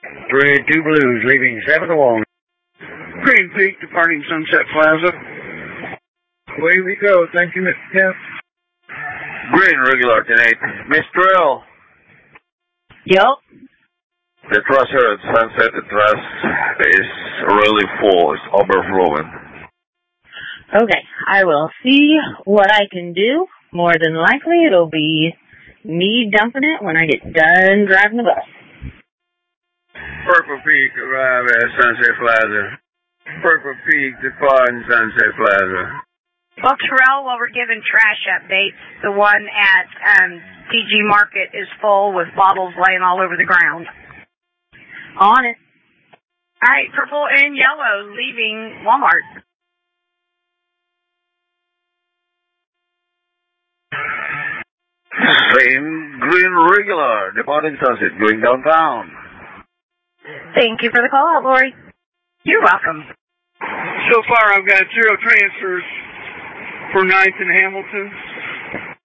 Red 2 Blues leaving 7 to 1. Green Peak departing Sunset Plaza. Away we go. Thank you, Mr. Kemp. Green regular 10-8. Mr. L. Yup. The trash here at Sunset, the trash is really full. It's overflowing. Okay, I will see what I can do. More than likely, it'll be me dumping it when I get done driving the bus. Purple Peak arrive at Sunset Plaza. Purple Peak departing Sunset Plaza. Well, Terrell, while we're giving trash updates, the one at DG Market is full with bottles laying all over the ground. On it. All right, purple and yellow leaving Walmart. Same green regular departing Sunset, going downtown. Thank you for the call out, Lori. You're welcome. So far, I've got 0 transfers for 9th and Hamilton.